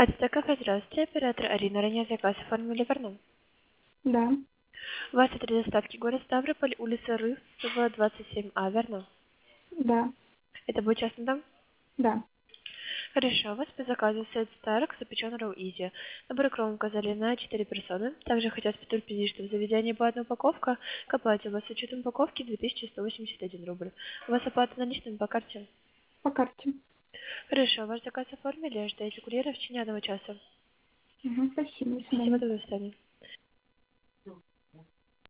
Это кафе, здравствуйте, оператор Арина. Ранее заказ оформили, верно? Да, У вас это доставки город Ставрополь, улица Рыльцева, 27А, верно? да, Это будет частный дом? да. Хорошо, у вас по заказу сет Старк запечен Роу Изи. Набор кром указали на 4 персоны. Также хотят предупредить, что в заведении была одна упаковка. К оплате у вас с учетом упаковки 2181 рубль. У вас оплата наличными по карте? По карте. Хорошо, ваш заказ оформили, ждете курьера в течение 1 часа. Угу, спасибо, до Спасибо, свидания. до свидания.